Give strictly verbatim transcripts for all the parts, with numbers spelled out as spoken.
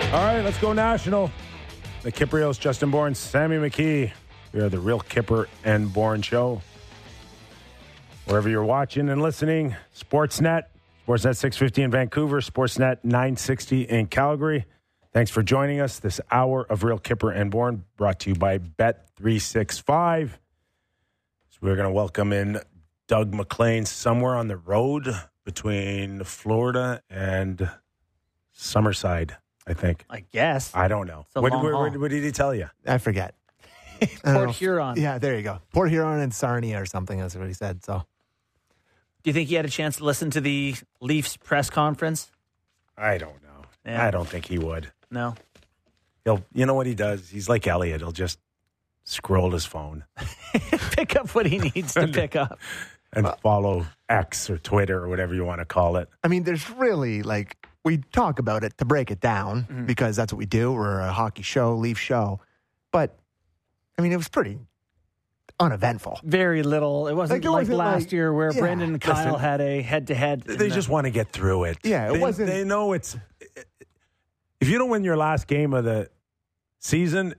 All right, let's go national. The Kiprios, Justin Bourne, Sammy McKee. We are the Real Kipper and Bourne Show. Wherever you're watching and listening, Sportsnet, Sportsnet six fifty in Vancouver, Sportsnet nine sixty in Calgary. Thanks for joining us. This hour of Real Kipper and Bourne brought to you by Bet three sixty-five. So we're going to welcome in Doug McLean somewhere on the road between Florida and Summerside, I think. I guess. I don't know. It's a What, long what, haul. what, what did he tell you? I forget. I don't Port know. Huron. Yeah, there you go. Port Huron and Sarnia or something. That's what he said. So Do you think you had a chance to listen to the Leafs press conference? I don't know. Yeah. I don't think he would. No. He'll, you know what he does? He's like Elliot. He'll just scroll his phone Pick up what he needs to pick up. and follow X or Twitter or whatever you want to call it. I mean, there's really like we talk about it to break it down Mm-hmm. because that's what we do. We're a hockey show, Leaf show, but I mean, it was pretty uneventful. Very little. It wasn't Like, it like, wasn't last like- year where yeah. Brendan and Kyle Listen, had a head-to-head. in They the- just want to get through it. Yeah, it they, wasn't- They know it's. If you don't win your last game of the season,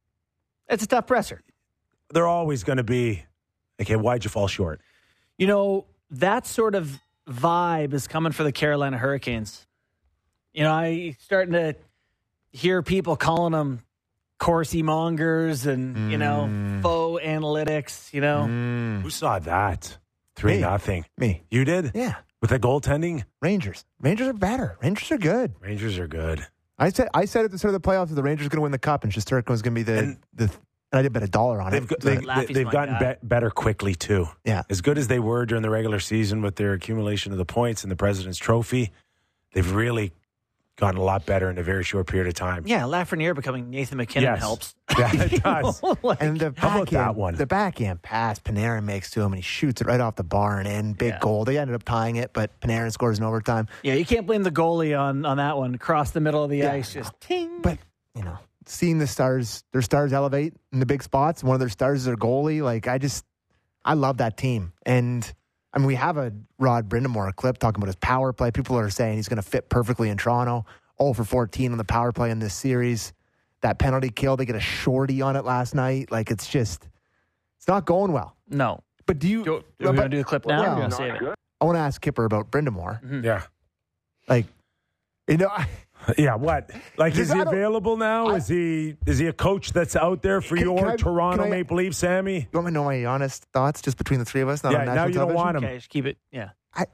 It's a tough presser. they're always going to be, okay, why'd you fall short? You know, that sort of vibe is coming for the Carolina Hurricanes. You know, I starting to hear people calling them Corsi mongers and, you know, Mm. faux analytics, you know. Who saw that? Three Me. nothing. Me. You did? Yeah. With the goaltending? Rangers. Rangers are better. Rangers are good. Rangers are good. I said I said at the start of the playoffs that the Rangers are going to win the cup and Shesterkin was going to be the, And- the and I did bet a dollar on They've, it. got, but- they, Laffy's they, they've my gotten guy. be- better quickly, too. yeah. As good as they were during the regular season with their accumulation of the points and the President's Trophy, they've really gotten a lot better in a very short period of time. Yeah, Lafreniere becoming Nathan McKinnon Yes. helps. Yeah, it does. Like, And the How about backhand, that one? the backhand pass Panarin makes to him, and he shoots it right off the bar and in. Big Yeah. goal. They ended up tying it, but Panarin scores in overtime. yeah, you can't blame the goalie on, on that one. Across the middle of the Yeah, ice, just ting. But, you know, seeing the stars, their stars elevate in the big spots, one of their stars is their goalie. Like, I just, I love that team. And, I mean, we have a Rod Brindamore clip talking about his power play. People are saying he's going to fit perfectly in Toronto. oh for fourteen on the power play in this series. That penalty kill, they get a shorty on it last night. Like, it's just, it's not going well. no. But do you, Do, do we but- want to do the clip now? or well, are we going to save it? I want to ask Kipper about Brindamore. Yeah. Like, you know, I, Yeah, what? Like, Because is he I don't- available now? I- is he is he a coach that's out there for Can- your can I- Toronto can I- Maple Leafs, Sammy? you want me to know my honest thoughts just between the three of us? Not Yeah, on now national you don't television? want him. Okay, just keep it. Yeah.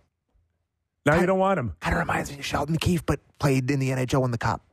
Now I- you don't want him. Kind of reminds me of Sheldon Keefe, but played in the N H L in the Cup.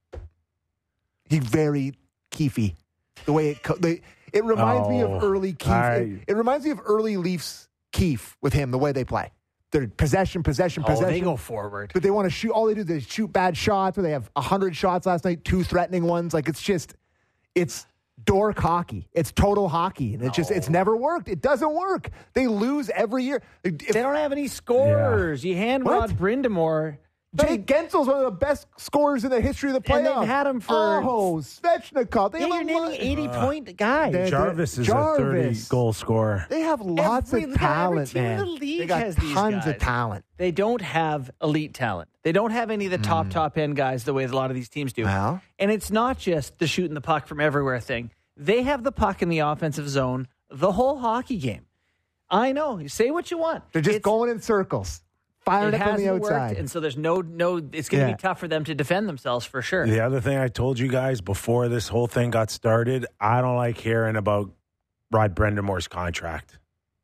He's very Keefy. The way it co- they, it reminds me Oh, of early Keefe. I- It, it reminds me of early Leafs Keefe with him. The way they play, they're possession, possession, Oh, possession. they go forward. But they want to shoot. All they do is shoot bad shots. Where they have a hundred shots last night, two threatening ones. Like it's just, it's dork hockey. It's total hockey, and it's just, it's never worked. It doesn't work. They lose every year. If- They don't have any scorers. You hand What? Rod Brindamore. Jake Gensel's one of the best scorers in the history of the playoffs. And they've had him for- Oh, Svechnikov. They Yeah, have you're a naming lot- eighty-point guys. They- Jarvis is Jarvis. a thirty-goal scorer. They have lots Every- of look at every talent, team in man. the league they got has these tons guys. of talent. They don't have elite talent. They don't have any of the top, top end guys the way a lot of these teams do. Well. And it's not just the shooting the puck from everywhere thing. They have the puck in the offensive zone the whole hockey game. I know. You say what you want. They're just It's- going in circles, firing It up on the hasn't worked, outside. and so there's no no. It's going to Yeah. be tough for them to defend themselves for sure. The other thing I told you guys before this whole thing got started, I don't like hearing about Rod Brendamore's contract.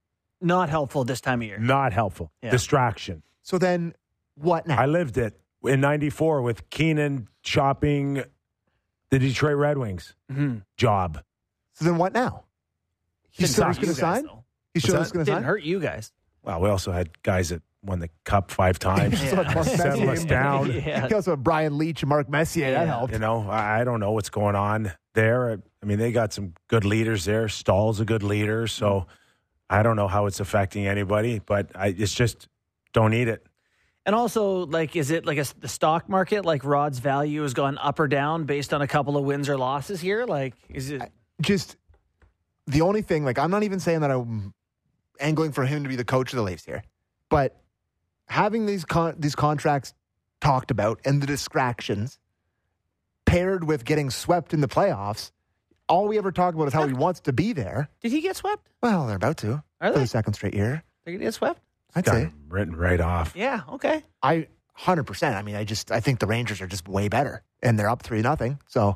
Not helpful this time of year. Not helpful. Yeah. Mm. Distraction. So then, what now? I lived it in ninety-four with Keenan shopping the Detroit Red Wings Mm-hmm. job. so then, what now? He's Didn't still hurt just going you to guys, sign. though. He's What's still that? just going to Didn't sign. hurt you guys. Well, we also had guys that won the cup five times. So like Mark Settle Messier. us down. Yeah. He also had Brian Leach and Mark Messier. That Yeah. helped. You know, I I don't know what's going on there. I mean, they got some good leaders there. Stahl's a good leader, so I don't know how it's affecting anybody, but I, it's just don't need it. And also, like, is it like a, the stock market? Like, Rod's value has gone up or down based on a couple of wins or losses here? Like, is it? Just the only thing, like, I'm not even saying that I'm angling for him to be the coach of the Leafs here, but having these con- these contracts talked about and the distractions, paired with getting swept in the playoffs, all we ever talk about is how he wants to be there. Did he get swept? Well, they're about to. Are For they? the second straight year. They get swept? I'd Got say. him written right off. Yeah, okay. I one hundred percent. I mean, I just I think the Rangers are just way better, and they're up three nothing. So,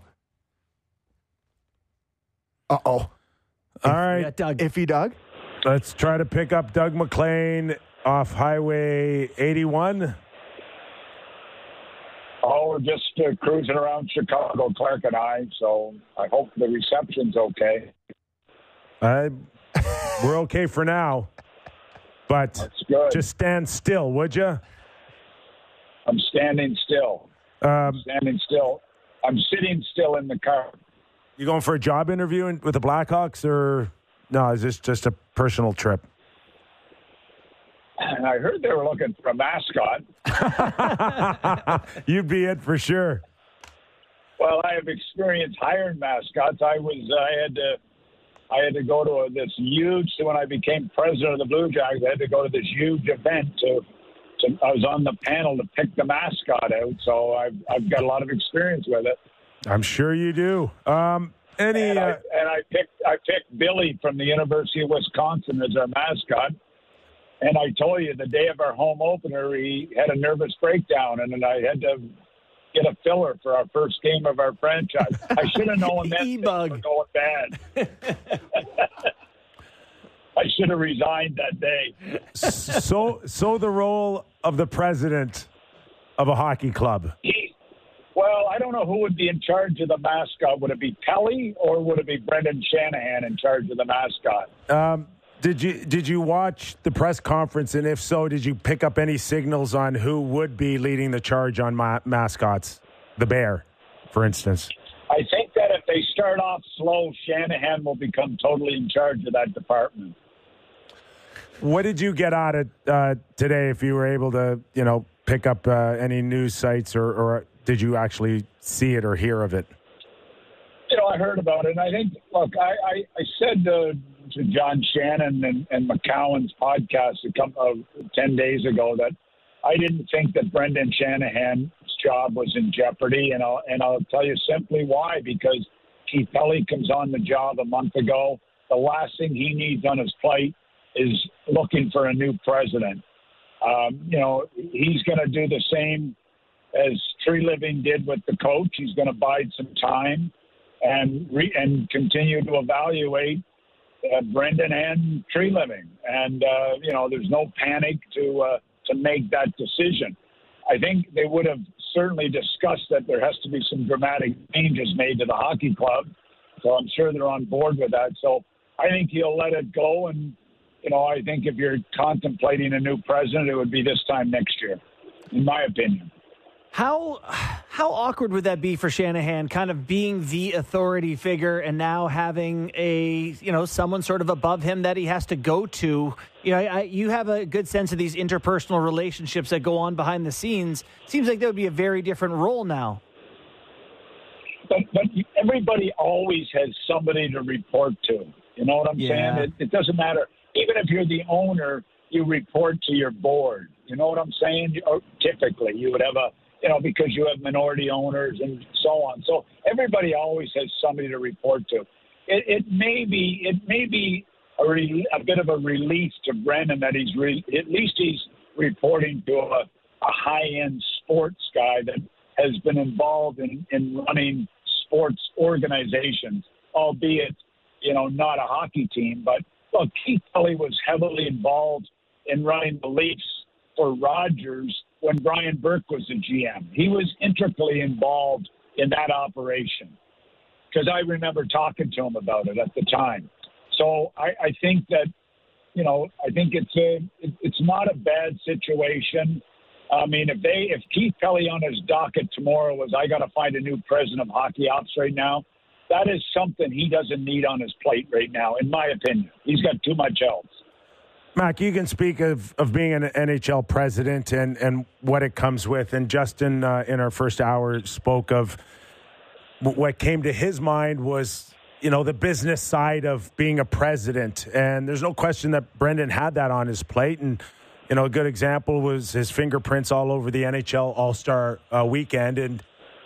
uh oh, All right. Yeah, Doug. iffy Doug. Let's try to pick up Doug McLean off Highway eighty-one. Oh, we're just uh, cruising around Chicago, Clark and I, so I hope the reception's okay. Uh, we're okay for now, but That's good. just stand still, would you? I'm standing still. Um, Standing still. I'm sitting still in the car. you going for a job interview in, with the Blackhawks, or no? Is this just a personal trip? And I heard they were looking for a mascot. You'd be it for sure. Well, I have experience hiring mascots. I was, I had to, I had to go to a, this huge. So when I became president of the Blue Jackets, I had to go to this huge event to. to I was on the panel to pick the mascot out, so I've I've got a lot of experience with it. I'm sure you do. Um, any? And I, Uh, and I picked I picked Billy from the University of Wisconsin as our mascot. And I told you, the day of our home opener, he had a nervous breakdown, and then I had to get a filler for our first game of our franchise. I should have known that things E-bug. were going bad. I should have resigned that day. so, so the role of the president of a hockey club. He, well, I don't know who would be in charge of the mascot. Would it be Pelly or would it be Brendan Shanahan in charge of the mascot? Um, Did you did you watch the press conference, and if so, did you pick up any signals on who would be leading the charge on ma- mascots? The Bear, for instance. I think that if they start off slow, Shanahan will become totally in charge of that department. What did you get out of uh, today? If you were able to, you know, pick up uh, any news sites, or, or did you actually see it or hear of it? You know, I heard about it, and I think, look, I, I, I said uh, to John Shannon and, and McCowan's podcast a couple of ten days ago that I didn't think that Brendan Shanahan's job was in jeopardy, and I'll and I'll tell you simply why. Because Keith Pelly comes on the job a month ago. The last thing he needs on his plate is looking for a new president. Um, you know, he's going to do the same as Tree Living did with the coach. He's going to bide some time and re- and continue to evaluate uh, Brendan and Tree Living. And, uh, you know, there's no panic to uh, to make that decision. I think they would have certainly discussed that there has to be some dramatic changes made to the hockey club. So I'm sure they're on board with that. So I think he'll let it go. And, you know, I think if you're contemplating a new president, it would be this time next year, in my opinion. How how awkward would that be for Shanahan, kind of being the authority figure and now having a, you know, someone sort of above him that he has to go to? You know, I, you have a good sense of these interpersonal relationships that go on behind the scenes. Seems like that would be a very different role now. But, but everybody always has somebody to report to. You know what I'm Yeah. saying? It, it doesn't matter. Even if you're the owner, you report to your board. You know what I'm saying? You- or typically, you would have a, you know, because you have minority owners and so on. So everybody always has somebody to report to. It, it may be, it may be a, re, a bit of a relief to Brendan that he's re, at least he's reporting to a, a high-end sports guy that has been involved in, in running sports organizations, albeit, you know, not a hockey team. But look, Keith Pelly was heavily involved in running the Leafs for Rogers when Brian Burke was the G M. He was intricately involved in that operation because I remember talking to him about it at the time. So I, I think that, you know, I think it's a, it, it's not a bad situation. I mean, if they, if Keith Pelly on his docket tomorrow was, I got to find a new president of hockey ops right now, that is something he doesn't need on his plate right now, in my opinion. He's got too much else. Mac, you can speak of, of being an N H L president and, and what it comes with. And Justin, uh, in our first hour, spoke of w- what came to his mind was, you know, the business side of being a president. And there's no question that Brendan had that on his plate. And, you know, a good example was his fingerprints all over the N H L All-Star uh, weekend. And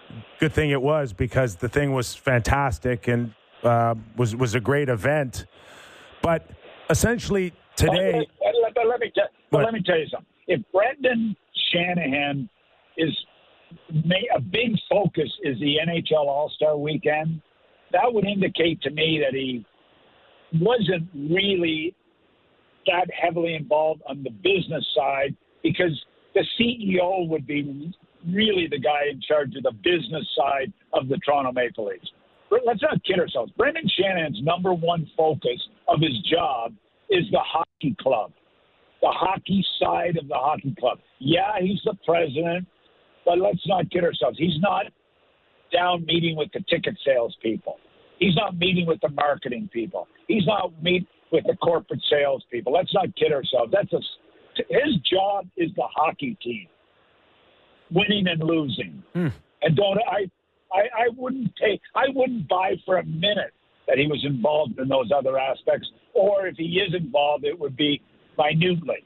good thing it was, because the thing was fantastic and uh, was was a great event. But essentially today, but, but, but let me tell, but let me tell you something. If Brendan Shanahan is a big focus is the N H L All-Star Weekend, that would indicate to me that he wasn't really that heavily involved on the business side, because the C E O would be really the guy in charge of the business side of the Toronto Maple Leafs. But let's not kid ourselves. Brendan Shanahan's number one focus of his job is the hockey club, the hockey side of the hockey club. Yeah, he's the president, but let's not kid ourselves. He's not down meeting with the ticket sales people. He's not meeting with the marketing people. He's not meeting with the corporate sales people. Let's not kid ourselves. That's a, his job is the hockey team, winning and losing. Hmm. And don't I, I? I wouldn't take. I wouldn't buy for a minute that he was involved in those other aspects. Or if he is involved, it would be minutely.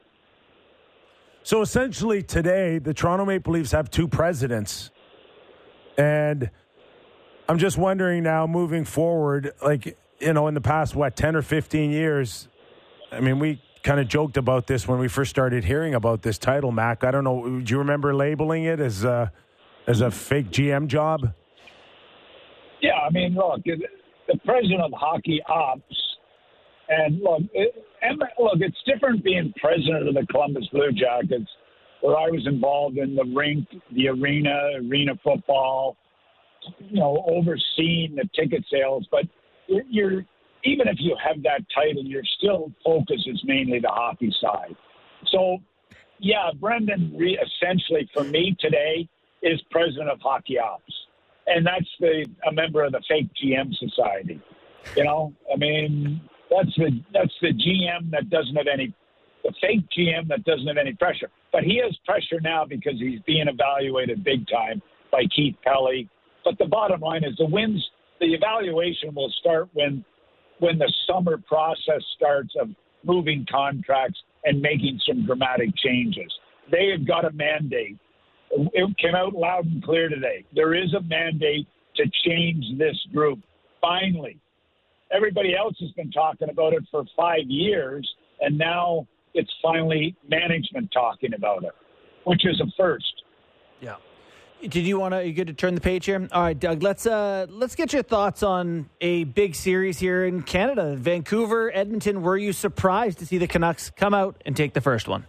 So essentially today, the Toronto Maple Leafs have two presidents. And I'm just wondering now, moving forward, like, you know, in the past, what, ten or fifteen years, I mean, we kind of joked about this when we first started hearing about this title, Mac. I don't know, do you remember labeling it as a, as a fake G M job? Yeah, I mean, look, the president of hockey ops, and look, it, and look, it's different being president of the Columbus Blue Jackets, where I was involved in the rink, the arena, arena football, you know, overseeing the ticket sales. But you're, even if you have that title, your still focus is mainly the hockey side. So, yeah, Brendan re- essentially for me today is president of hockey ops, and that's the a member of the fake G M society. You know, I mean, that's the that's the G M that doesn't have any, the fake G M that doesn't have any pressure. But he has pressure now because he's being evaluated big time by Keith Pelly. But the bottom line is the wins, the evaluation will start when when the summer process starts of moving contracts and making some dramatic changes. They have got a mandate. It came out loud and clear today. There is a mandate to change this group. Finally, everybody else has been talking about it for five years, and now it's finally management talking about it, which is a first. Yeah. Did you want to? You good to turn the page here? All right, Doug. Let's uh, let's get your thoughts on a big series here in Canada, Vancouver, Edmonton. Were you surprised to see the Canucks come out and take the first one?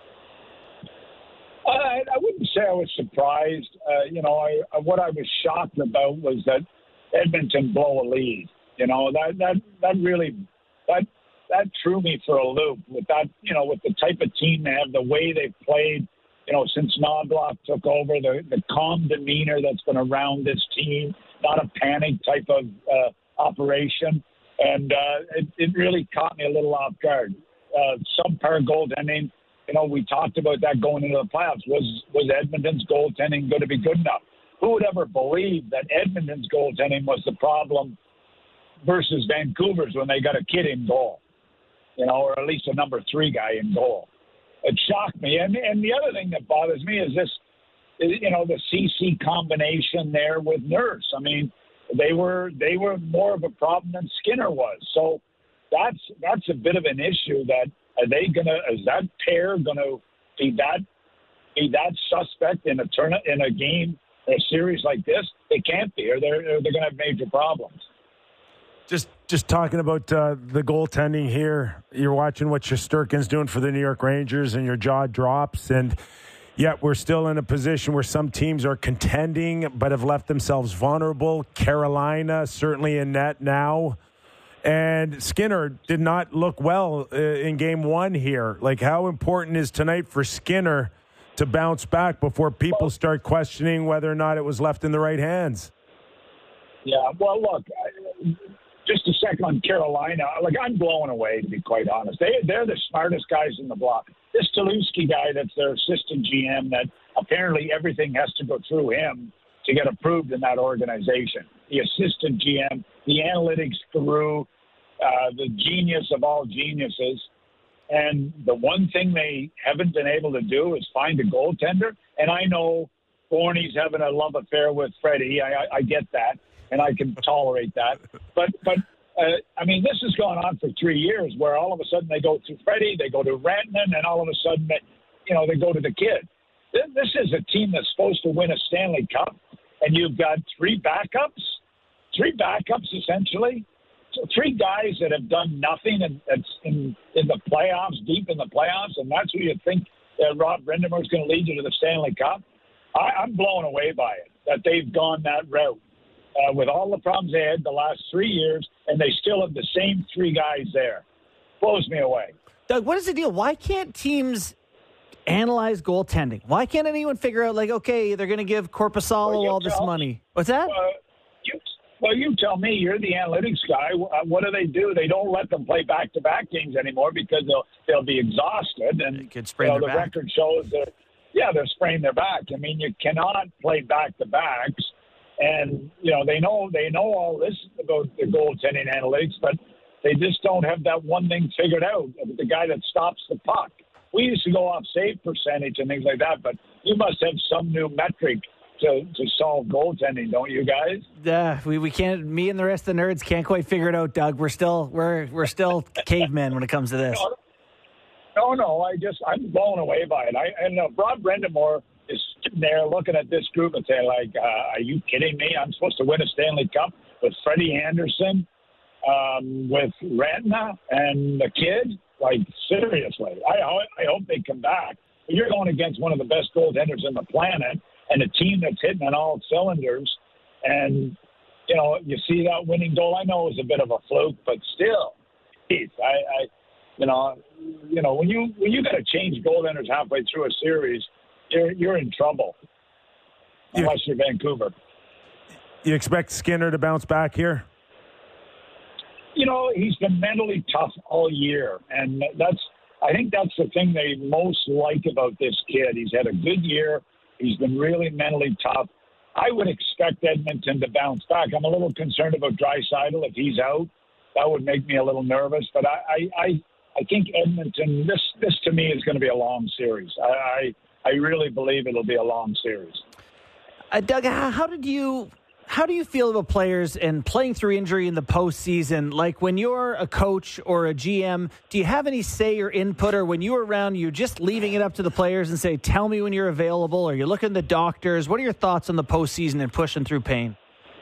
I, I wouldn't say I was surprised. Uh, you know, I, what I was shocked about was that Edmonton blow a lead. You know, that that that really that that threw me for a loop with that. You know, with the type of team they have, the way they played. You know, since Knoblauch took over, the, the calm demeanor that's been around this team, not a panic type of uh, operation. And uh, it, it really caught me a little off guard. Uh, subpar goaltending, you know, we talked about that going into the playoffs. Was was Edmonton's goaltending going to be good enough? Who would ever believe that Edmonton's goaltending was the problem versus Vancouver's when they got a kid in goal, you know, or at least a number three guy in goal? It shocked me. And and the other thing that bothers me is this, you know, the C C combination there with Nurse. I mean, they were they were more of a problem than Skinner was. So that's that's a bit of an issue. That are they gonna is that pair gonna be that be that suspect in a turn in a game, a series like this? They can't be, or they're or they're gonna have major problems. Just just talking about uh, the goaltending here, you're watching what Shesterkin's doing for the New York Rangers, and your jaw drops. And yet we're still in a position where some teams are contending but have left themselves vulnerable. Carolina certainly in net now. And Skinner did not look well uh, in game one here. Like, how important is tonight for Skinner to bounce back before people start questioning whether or not it was left in the right hands? Yeah, well, look, I, just a second on Carolina. Like, I'm blown away, to be quite honest. They, they're the smartest guys in the block. This Tulowitzki guy that's their assistant G M, that apparently everything has to go through him to get approved in that organization. The assistant G M, the analytics guru, uh, the genius of all geniuses. And the one thing they haven't been able to do is find a goaltender. And I know Borny's having a love affair with Freddie. I, I, I get that, and I can tolerate that. But, but uh, I mean, this has gone on for three years where all of a sudden they go to Freddie, they go to Rantanen, and all of a sudden, they, you know, they go to the kid. This, this is a team that's supposed to win a Stanley Cup, and you've got three backups, three backups essentially. So three guys that have done nothing in, in, in the playoffs, deep in the playoffs, and that's who you think that Rob Brind'Amour is going to lead you to the Stanley Cup. I, I'm blown away by it, that they've gone that route uh, with all the problems they had the last three years, and they still have the same three guys there. Blows me away. Doug, what is the deal? Why can't teams analyze goaltending? Why can't anyone figure out, like, okay, they're going to give Korpisalo Well, all this tell, money? What's that? Uh, you, well, you tell me. You're the analytics guy. What do they do? They don't let them play back-to-back games anymore because they'll they'll be exhausted, and They could sprain you know, their the back. record shows that. Yeah, they're spraining their back. I mean, you cannot play back-to-backs, and you know they know they know all this about the goaltending analytics, but they just don't have that one thing figured out. The guy that stops the puck. We used to go off save percentage and things like that, but you must have some new metric to, to solve goaltending, don't you guys? Yeah, we, we can't. Me and the rest of the nerds can't quite figure it out, Doug. We're still we're we're still cavemen when it comes to this. No, no, I just I'm blown away by it. I and uh, Rob Brind'Amour is sitting there looking at this group and saying, like, uh, "Are you kidding me? I'm supposed to win a Stanley Cup with Freddie Anderson, um, with Rantanen and the kid." Like, seriously, I, I hope they come back. You're going against one of the best goaltenders on the planet and a team that's hitting on all cylinders. And, you know, you see that winning goal. I know it was a bit of a fluke, but still, geez, I, I you know, you know, when you when you got to change goaltenders halfway through a series, you're you're in trouble. Unless you're Vancouver. You expect Skinner to bounce back here? You know, he's been mentally tough all year, and that's I think that's the thing they most like about this kid. He's had a good year. He's been really mentally tough. I would expect Edmonton to bounce back. I'm a little concerned about Draisaitl if he's out. That would make me a little nervous. But I, I, I, I think Edmonton. This, this to me is going to be a long series. I, I, I really believe it'll be a long series. Uh, Doug, how, how did you? How do you feel about players and playing through injury in the postseason? Like when you're a coach or a G M, do you have any say or input? Or when you're around, you're just leaving it up to the players and say, tell me when you're available? Or you're looking at the doctors? What are your thoughts on the postseason and pushing through pain?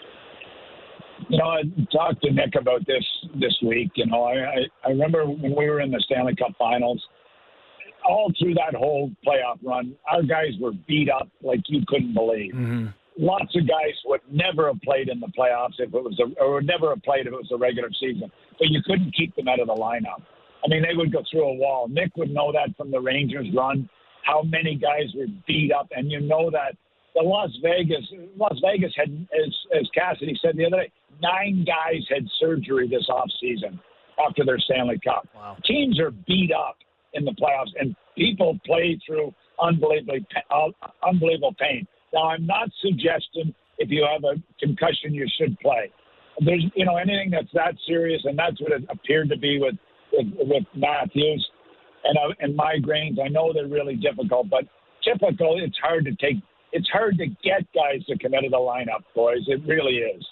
You know, I talked to Nick about this this week. You know, I, I, I remember when we were in the Stanley Cup Finals, all through that whole playoff run, our guys were beat up like you couldn't believe. Mm-hmm. Lots of guys would never have played in the playoffs if it was a, or would never have played if it was a regular season. But you couldn't keep them out of the lineup. I mean, they would go through a wall. Nick would know that from the Rangers run, how many guys were beat up. And you know that the Las Vegas, Las Vegas had, as, as Cassidy said the other day, nine guys had surgery this offseason after their Stanley Cup. Wow. Teams are beat up in the playoffs, and people play through unbelievably, uh, unbelievable pain. Now, I'm not suggesting if you have a concussion, you should play. There's, you know, anything that's that serious, and that's what it appeared to be with with, with Matthews and uh, and migraines. I know they're really difficult, but typical. It's hard to take. It's hard to get guys to come out of the lineup, boys. It really is.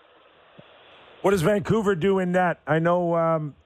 What does Vancouver do in that? I know um,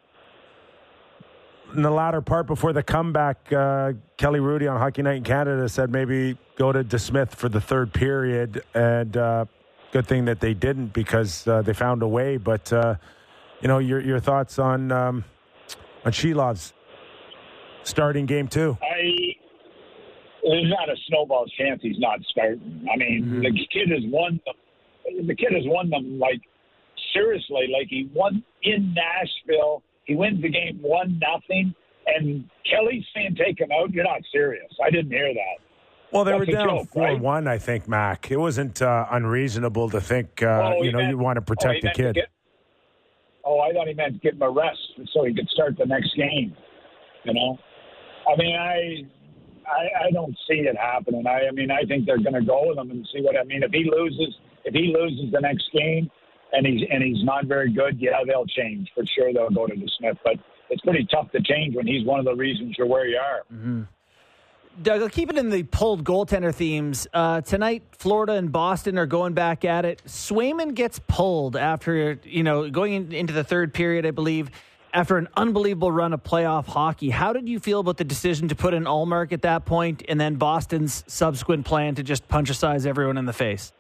in the latter part before the comeback, uh, Kelly Rudy on Hockey Night in Canada said maybe go to DeSmith for the third period, and uh, good thing that they didn't because uh, they found a way. But uh, you know, your your thoughts on um, on Shilov's starting game two? I there's not a snowball's chance he's not starting. I mean, mm-hmm. the kid has won them. The kid has won them like seriously. Like he won in Nashville. He wins the game one nothing, and Kelly's saying take him out. You're not serious. I didn't hear that. Well, they That's were down four one, right? I think, Mac. It wasn't uh, unreasonable to think, uh, oh, you know, meant, you want to protect oh, the kid. Get, oh, I thought he meant give him a rest so he could start the next game. You know, I mean, I, I, I don't see it happening. I, I mean, I think they're going to go with him and see what I mean. If he loses, if he loses the next game, and he's and he's not very good, yeah, they'll change for sure. They'll go to DeSmith, but it's pretty tough to change when he's one of the reasons you're where you are. Mm-hmm. Doug, I'll keep it in the pulled goaltender themes. Uh, tonight, Florida and Boston are going back at it. Swayman gets pulled after, you know, going in, into the third period, I believe, after an unbelievable run of playoff hockey. How did you feel about the decision to put in Ullmark at that point, and then Boston's subsequent plan to just punch-a-size everyone in the face?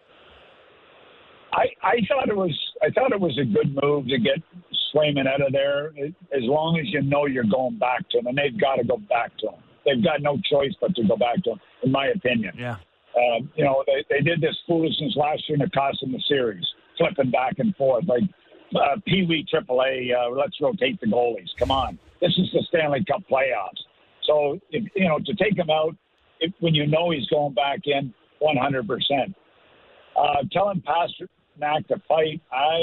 I, I thought it was I thought it was a good move to get Swayman out of there, as long as you know you're going back to him, and they've got to go back to him. They've got no choice but to go back to him, in my opinion. Yeah. Um, you know, they, they did this foolishness last year and it cost them the series, flipping back and forth. Like uh, Pee Wee Triple A, uh, let's rotate the goalies. Come on. This is the Stanley Cup playoffs. So, if, you know, to take him out if, when you know he's going back in, one hundred percent. Uh, telling Pastrnak to fight,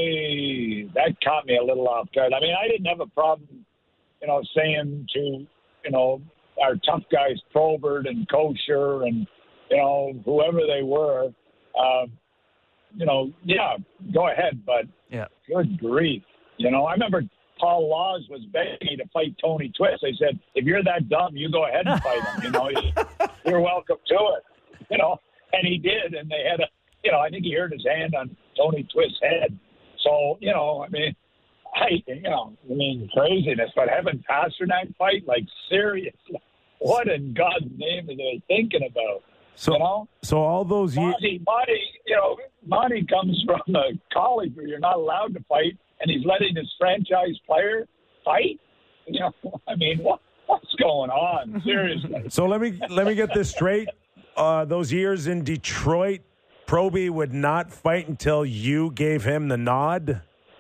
I that caught me a little off guard. I mean, I didn't have a problem, you know, saying to, you know, our tough guys, Probert and Kosher and, you know, whoever they were, uh, you know, yeah, go ahead. But yeah, good grief. You know, I remember Paul Laws was begging to fight Tony Twist. They said, if you're that dumb, you go ahead and fight him. You know, you're welcome to it. You know, and he did. And they had a, you know, I think he hurt his hand on Tony Twist's head. So, you know, I mean, I, you know, I mean, craziness, but having Pastrnak fight, like, seriously, what in God's name are they thinking about? So, you know? so all those years, Monty, Monty, you know, Monty comes from a college where you're not allowed to fight, and he's letting his franchise player fight. You know, I mean, what, what's going on? Seriously. So let me let me get this straight. Uh, those years in Detroit, Proby would not fight until you gave him the nod.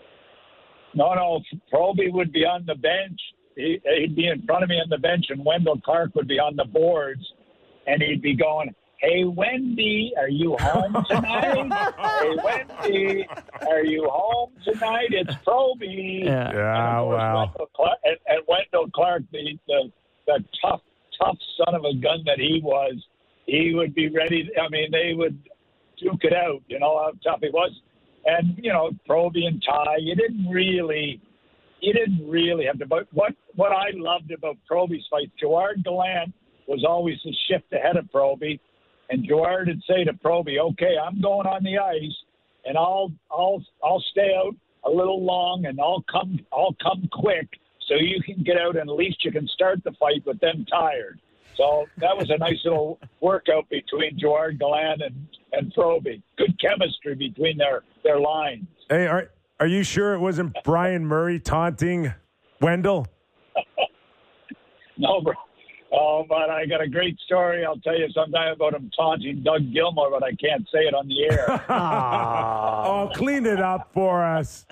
No, no, Proby would be on the bench. He, he'd be in front of me on the bench, and Wendell Clark would be on the boards, and he'd be going, "Hey, Wendy, are you home tonight? Hey, Wendy, are you home tonight? It's Proby." Yeah, yeah wow. Wendell Clark, and, and Wendell Clark, the, the the tough, tough son of a gun that he was, he would be ready. I mean, they would duke it out, you know, how tough he was. And, you know, Proby and Ty, you didn't really, you didn't really have to. But what, what I loved about Proby's fight, Gerard Gallant was always a shift ahead of Proby. And Gerard would say to Proby, "Okay, I'm going on the ice, and I'll, I'll, I'll stay out a little long, and I'll come, I'll come quick, so you can get out, and at least you can start the fight with them tired." So that was a nice little workout between Gerard Gallant and, and Proby. Good chemistry between their, their lines. Hey, are are you sure it wasn't Brian Murray taunting Wendell? No, bro. Oh, but I got a great story. I'll tell you sometime about him taunting Doug Gilmour, but I can't say it on the air. Oh, clean it up for us.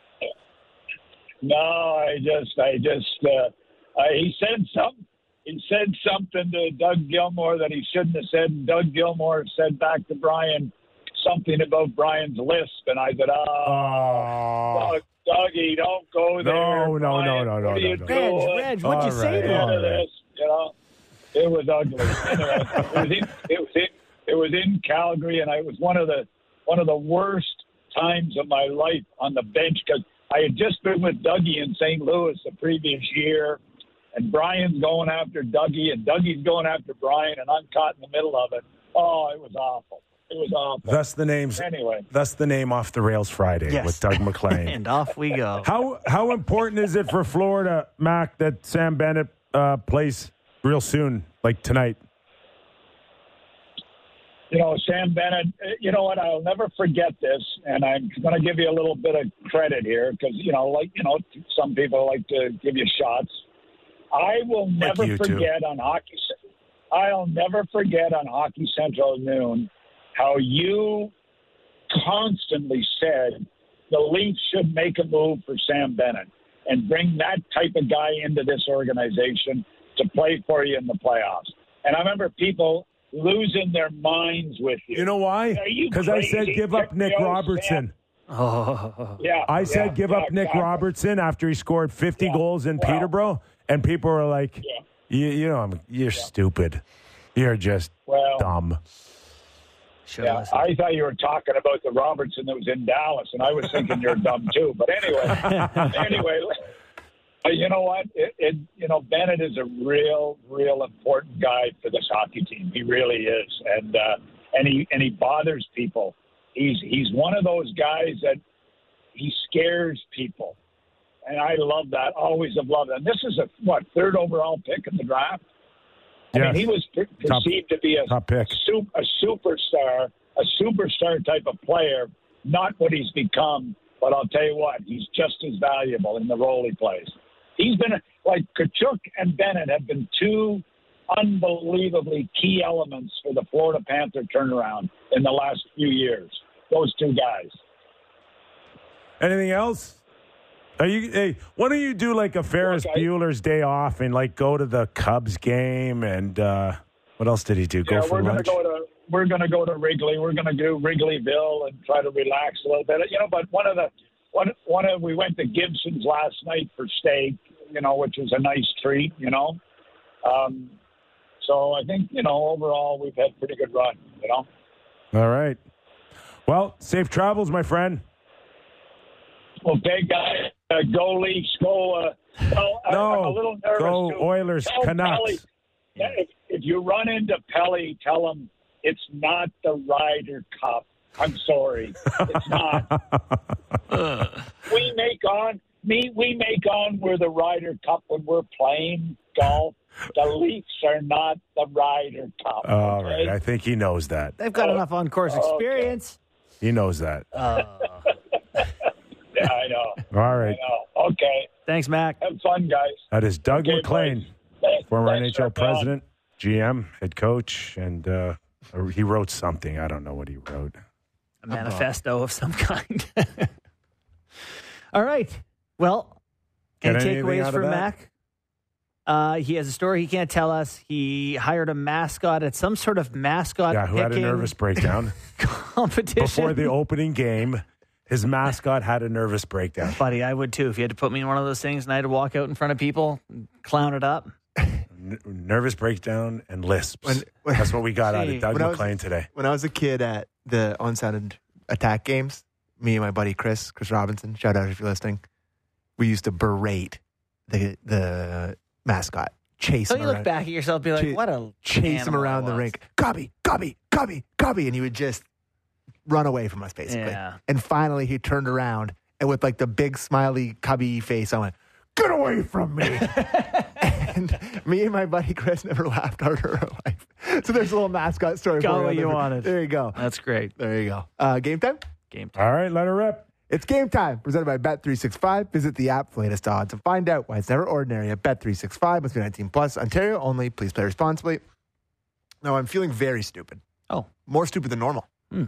No, I just, I just, uh, I, he said something. He said something to Doug Gilmour that he shouldn't have said. And Doug Gilmour said back to Brian something about Brian's lisp, and I said, "Oh, Oh. Doug, Dougie, don't go there. No, no, Brian. no, no, no, What are you no, no. doing? Reg, Reg, what'd you All say right, to all him? None of this, you know, it was ugly. Anyway, it was in, it was in, it was in Calgary, and I it was one of the one of the worst times of my life on the bench because I had just been with Dougie in Saint Louis the previous year, and Brian's going after Dougie, and Dougie's going after Brian, and I'm caught in the middle of it. Oh, it was awful. It was awful. Thus the names. Anyway, thus the name Off the Rails Friday Yes. with Doug McLean. And off we go. How how important is it for Florida, Mac, that Sam Bennett uh, plays real soon, like tonight? You know, Sam Bennett, you know what, I'll never forget this, and I'm going to give you a little bit of credit here because, you know, like, you know, some people like to give you shots. I will never you two. forget on Hockey I'll never forget on Hockey Central at noon how you constantly said the Leafs should make a move for Sam Bennett and bring that type of guy into this organization to play for you in the playoffs. And I remember people losing their minds with you. You know why? Because I said crazy? give up Nick Yo, Robertson. Oh. Yeah, I said yeah, give yeah, up Nick exactly. Robertson after he scored fifty Yeah. goals in Wow. Peterborough, and people were like, Yeah. you, you know, you're stupid. You're just Well, dumb. Should yeah, listen. I thought you were talking about the Robertson that was in Dallas, and I was thinking you're dumb too. But anyway, anyway, But you know what? It, it, you know, Bennett is a real, real important guy for this hockey team. He really is, and uh, and he and he bothers people. He's he's one of those guys that he scares people, and I love that. Always have loved that. And this is a what third overall pick in the draft. I Yes. mean, he was per- perceived top, to be a top pick. Super, a superstar, a superstar type of player. Not what he's become, but I'll tell you what, he's just as valuable in the role he plays. He's been, like, Tkachuk and Bennett have been two unbelievably key elements for the Florida Panther turnaround in the last few years. Those two guys. Anything else? Are you? Hey, why don't you do like a Ferris Okay. Bueller's Day Off and like go to the Cubs game and uh, what else did he do? Go Yeah, for we're gonna lunch? go to we're gonna go to Wrigley. We're gonna do Wrigleyville and try to relax a little bit. You know, but one of the one one of we went to Gibson's last night for steak. You know, which was a nice treat. You know, um, so I think you know overall we've had a pretty good run. You know. All right. Well, safe travels, my friend. Okay, guys, uh, go Leafs, go. Uh, well, I, No, I'm a little nervous. go too. Oilers, Tell Canucks. Pelly, yeah, if, if you run into Pelly, tell him it's not the Ryder Cup. I'm sorry, it's not. we make on me. We make on we're the Ryder Cup when we're playing golf. The Leafs are not the Ryder Cup. All okay? right. I think he knows that. They've got enough on course okay. experience. He knows that. Uh, Yeah, I know. All right. I know. Okay, thanks, Mac. have fun, guys. That is Doug Okay, McLean, boys. Thanks- former thanks N H L for calling. president, G M, head coach, and uh, he wrote something. I don't know what he wrote. A manifesto of some kind. All right. Well, Get any anything takeaways out of from that? Mac? Uh, he has a story he can't tell us. He hired a mascot at some sort of mascot Yeah, who had a picking nervous breakdown competition. before the opening game. His mascot had a nervous breakdown. Buddy, I would too. If you had to put me in one of those things and I had to walk out in front of people, and clown it up. N- nervous breakdown and lisps. When- when- That's what we got out Gee. of Doug When I was- McLean today. When I was a kid at the Unsounded Attack games, me and my buddy Chris, Chris Robinson, shout out if you're listening, we used to berate the the mascot, chase So him you around, look back at yourself and be like, Chase- what a chase him animal I around the was. rink. Cubby, Cubby, Cubby, Cubby. And he would just run away from us, basically. Yeah. And finally he turned around and with like the big smiley Cubby face, I went, get away from me. And me and my buddy Chris never laughed harder in our life. So there's a little mascot story Got for you. what you There- wanted. There you go. That's great. There you go. Uh, game time? Game time. All right, let her rip. It's game time, presented by Bet three sixty-five. Visit the app for latest odds and find out why it's never ordinary at Bet three sixty-five. Must be nineteen plus. Ontario only. Please play responsibly. Now, I'm feeling very stupid. Oh. More stupid than normal. Hmm.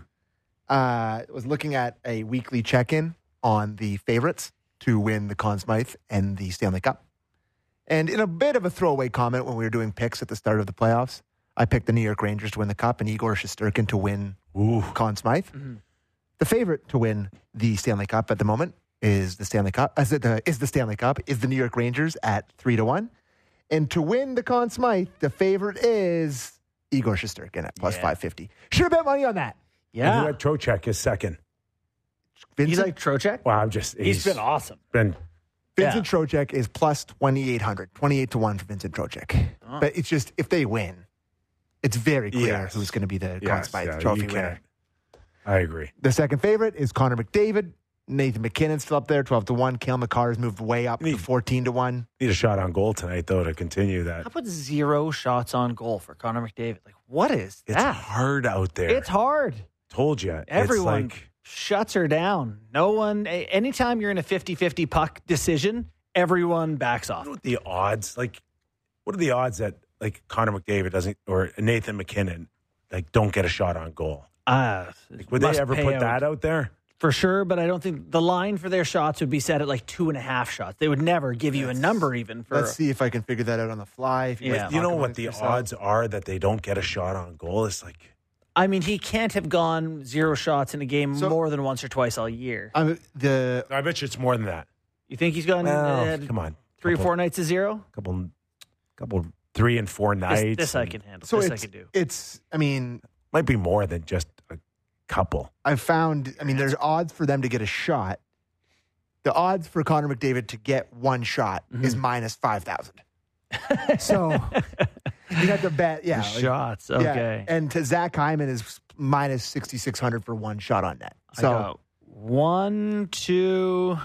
Uh, was looking at a weekly check-in on the favorites to win the Conn Smythe and the Stanley Cup. And in a bit of a throwaway comment when we were doing picks at the start of the playoffs, I picked the New York Rangers to win the Cup and Igor Shesterkin to win Ooh. Conn Smythe. Mhm. The favorite to win the Stanley Cup at the moment is the Stanley Cup. Is, it, uh, is the Stanley Cup is the New York Rangers at three to one, and to win the Conn Smythe, the favorite is Igor Shesterkin at plus Yeah. five fifty. Should have bet money on that. And Yeah. who had Trocheck is second. Vincent, He's like Trocheck? Wow, I'm just He's been awesome. been Vincent Trocheck is plus twenty eight hundred, twenty eight to one for Vincent Trocheck. Oh. But it's just if they win, it's very clear Yes. who's going to be the Conn yes, Smythe yeah, trophy you winner. can't. I agree. The second favorite is Connor McDavid. Nathan McKinnon's still up there, twelve to one. Cale Makar moved way up to Neat. fourteen to one. Need a shot on goal tonight, though, to continue that. How about zero shots on goal for Connor McDavid? Like, what is It's that? hard out there. It's hard. Told you. Everyone It's like, shuts her down. No one, a- anytime you're in a fifty-fifty puck decision, everyone backs off. what are the odds? Like, what are the odds that, like, Connor McDavid doesn't, or Nathan McKinnon, like, don't get a shot on goal? Uh, Like, would they must ever pay put out. that out there? For sure, but I don't think the line for their shots would be set at like two and a half shots. They would never give you a number even for. Let's see if I can figure that out on the fly. If you Yeah. guys You talk know about what it the yourself. odds are that they don't get a shot on goal? It's like, I mean, he can't have gone zero shots in a game So- more than once or twice all year. I'm, the I bet you it's more than that. You think he's gone Well, uh, come on. three or Couple- four nights to zero? Couple, couple, three and four This, nights. this I and can handle. so this I it's can do. it's. I mean, Might be more than just a couple. I've found. I mean, there's odds for them to get a shot, the odds for Connor McDavid to get one shot Mm-hmm. is minus five thousand. So you have to bet, yeah. like- Shots. yeah. Okay. And to Zach Hyman is minus sixty-six hundred for one shot on net. I So got one, two.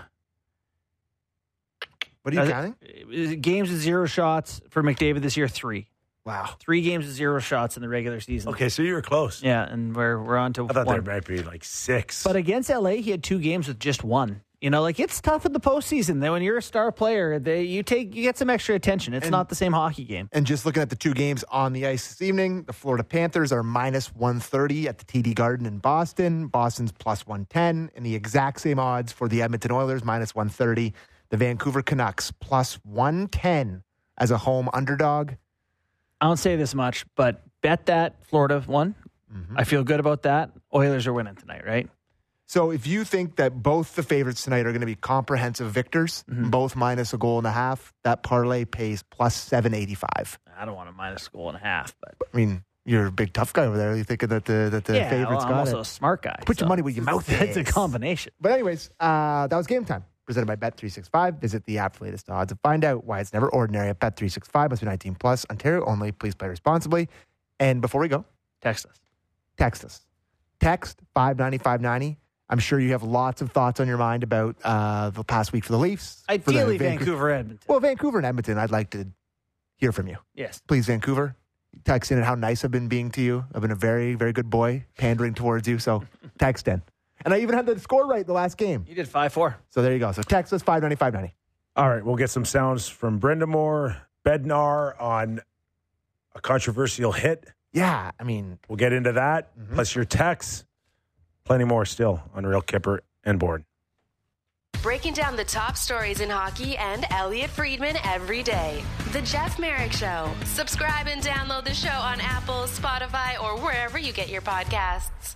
what are you Uh, counting? Games with zero shots for McDavid this year, three. Wow. Three games with zero shots in the regular season. Okay, so you were close. Yeah, and we're we're on to I thought one. there might be like six. But against L A, he had two games with just one. You know, like it's tough in the postseason. Then when you're a star player, they you take you get some extra attention. It's And- not the same hockey game. And just looking at the two games on the ice this evening, the Florida Panthers are minus one thirty at the T D Garden in Boston. Boston's plus one ten. And the exact same odds for the Edmonton Oilers, minus one thirty. The Vancouver Canucks, plus one ten as a home underdog. I don't say this much, but bet that Florida won. Mm-hmm. I feel good about that. Oilers are winning tonight, right? So if you think that both the favorites tonight are going to be comprehensive victors, Mm-hmm. both minus a goal and a half, that parlay pays plus seven eighty-five. I don't want a minus goal and a half, but I mean, you're a big tough guy over there. You're thinking that the that the yeah, favorites well, I'm got also it. a smart guy. Put your so money where your mouth It's a is. combination. But anyways, uh, that was Game Time, presented by Bet three sixty-five. Visit the app for latest odds and find out why it's never ordinary at Bet three sixty-five. Must be nineteen plus. Ontario only. Please play responsibly. And before we go, Text us. text us. Text five ninety five ninety. I'm sure you have lots of thoughts on your mind about uh, the past week for the Leafs. for the Ideally, Vancouver- Vancouver, Edmonton. Well, Vancouver and Edmonton, I'd like to hear from you. Yes. Please, Vancouver, text in how nice I've been being to you. I've been a very, very good boy, pandering towards you. So text in. And I even had the score right the last game. You did five four. So there you go. So text us five ninety five ninety. All right, we'll get some sounds from Brenda Moore, Bednar on a controversial hit. Yeah, I mean, We'll get into that, Mm-hmm. plus your texts. Plenty more still on Real Kipper and Bourne. Breaking down the top stories in hockey and Elliot Friedman every day. The Jeff Merrick Show. Subscribe and download the show on Apple, Spotify, or wherever you get your podcasts.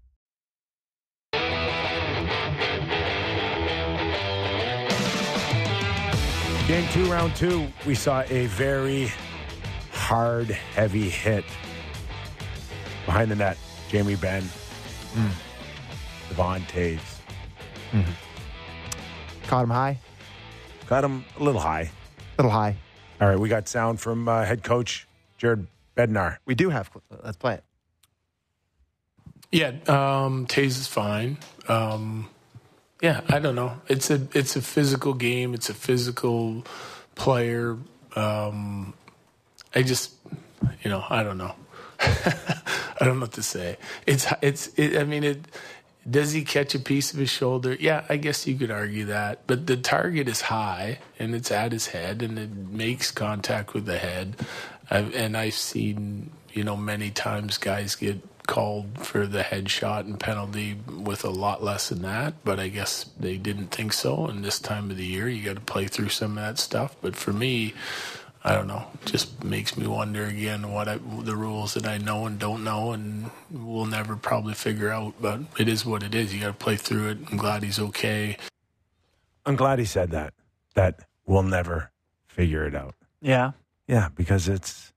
Game two, round two, we saw a very hard, heavy hit behind the net. Jamie Benn, Mm. Devon Taves. caught him high, Got him a little high. little high. All right, we got sound from uh, head coach Jared Bednar. We do have. Let's play it. Yeah, um, Taze is fine. Um, yeah, I don't know. It's a it's a physical game. It's a physical player. Um, I just, you know, I don't know. I don't know what to say. It's it's. It, I mean, it. Does he catch a piece of his shoulder? Yeah, I guess you could argue that. But the target is high, and it's at his head, and it makes contact with the head. I've, and I've seen, you know, many times guys get called for the headshot and penalty with a lot less than that. But I guess they didn't think so. And this time of the year, you got to play through some of that stuff. But for me, I don't know. Just makes me wonder again what I, the rules that I know and don't know, and we'll never probably figure out. But it is what it is. You got to play through it. I'm glad he's okay. I'm glad he said that, that we'll never figure it out. Yeah. Yeah, because it's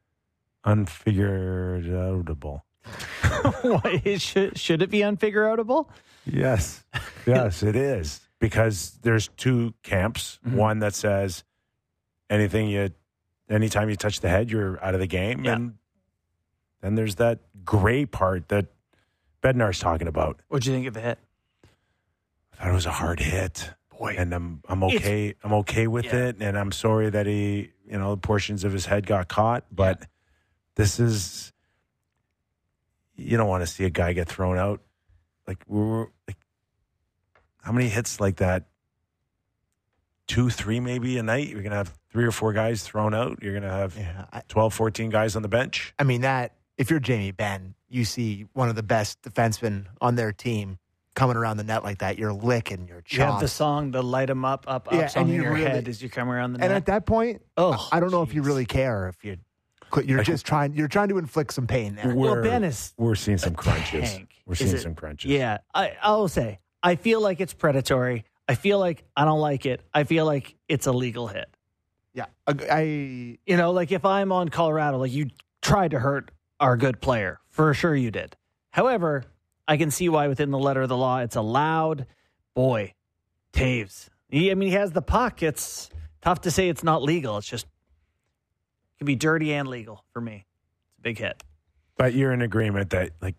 unfigureoutable. Why it should should it be unfigureoutable? Yes. Yes, it is. Because there's two camps. Mm-hmm. One that says anything you anytime you touch the head, you're out of the game. Yeah. And then there's that gray part that Bednar's talking about. What'd you think of the hit? I thought it was a hard hit. Boy. And I'm I'm okay I'm okay with Yeah. it. And I'm sorry that he you know, portions of his head got caught. But this is you don't want to see a guy get thrown out. Like we were like how many hits like that? Two, three maybe a night? You're gonna have three or four guys thrown out. You're gonna have Yeah, I, twelve, fourteen guys on the bench. I mean that. If you're Jamie Benn, you see one of the best defensemen on their team coming around the net like that. You're licking your You have the chops. song, the light 'em up, up, up Yeah, song and in you your really- head as you come around the And net. at that point, Oh, I don't know if you jeez. really care if you. You're Like- just trying. You're trying to inflict some pain there. Well, We're- Ben is We're seeing some crunches. tank. We're Is seeing it- some crunches. Yeah, I, I'll say I feel like it's predatory. I feel like I don't like it. I feel like it's a legal hit. Yeah, I, I You know, like if I'm on Colorado, like you tried to hurt our good player. For sure you did. However, I can see why within the letter of the law it's allowed. Boy, Taves. He, I mean, he has the puck. It's tough to say it's not legal. It's just it can be dirty and legal for me. It's a big hit. But you're in agreement that, like,